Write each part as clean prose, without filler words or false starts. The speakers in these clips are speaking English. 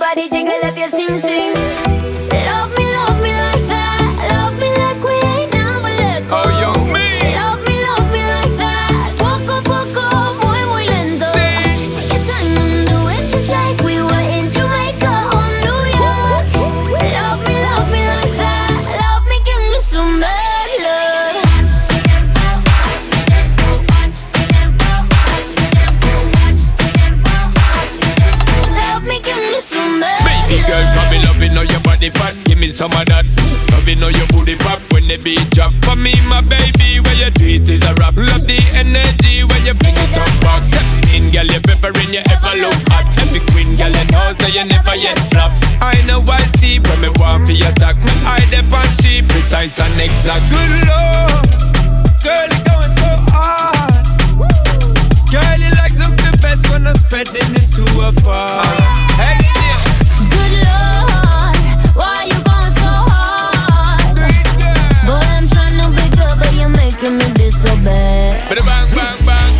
body, jiggle up your sing sing. Love me like that. Love me like we ain't never let go. Oh, yo, me. Love me like that. Poco poco, muy muy lento. Take your time and do it just like we were in Jamaica or New York. Love me like that. Love me, give me some bad love. Watch the tempo, watch the tempo, watch the tempo, watch the tempo, watch the tempo, watch the tempo. Love me, give me some bad love. Baby girl, come in up, you know your body fat. Give me some of that. Love you know your booty pop when the beat drop. For me, my baby, when you do it is a rap. Love the energy when you fling it up back. Step in, girl, you peppering, you ever look hot. Every queen, girl, you know, so you never yet flop. I know I see when me want for your attack. Me eye dep on she precise and exact. Good lord, girl, you going so hard. Girl, you like something best when I'm spreading it to a bar. Hey, yeah. Good Lord, why you going so hard? Boy, I'm trying to be good, but you're making me be so bad. Bada bang, bang, bang.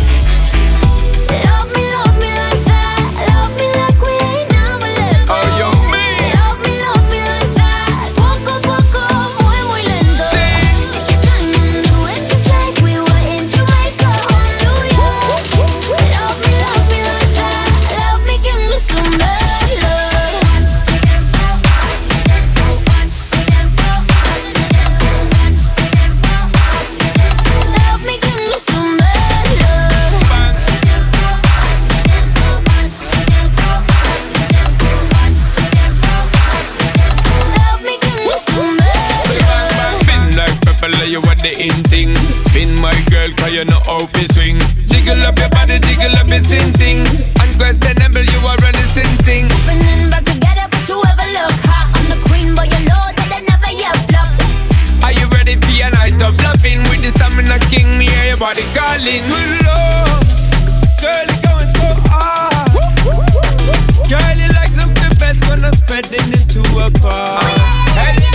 Love me like that. Love me like we ain't never let go. Oh, yo, me. Love me like that. Poco poco, muy muy lento. Take your time and do it just like we were in Jamaica or New York. Love me like that. Love me, give me some bad love. Watch the tempo, watch the tempo, watch the tempo, watch the tempo, watch the tempo, watch the tempo. Love me, give me some bad love. Watch the tempo, watch the tempo, watch the tempo, watch the tempo, watch the tempo, watch the tempo. Love me, give me some bad love. Spin like pepper, you what the in thing. Spin my girl, cause you know how to swing. Jiggle up your body, jiggle up your sing. Unquestionable, you are running sin thing. Opening back together, but you ever look hot. I'm the queen, but you know that I never yet flop. Are you ready for your night of loving? With the stamina king, me hear your body calling. Good lord, girl, you going so hard. Girl, you like something best when I'm spreading it to a bar. Yeah, yeah.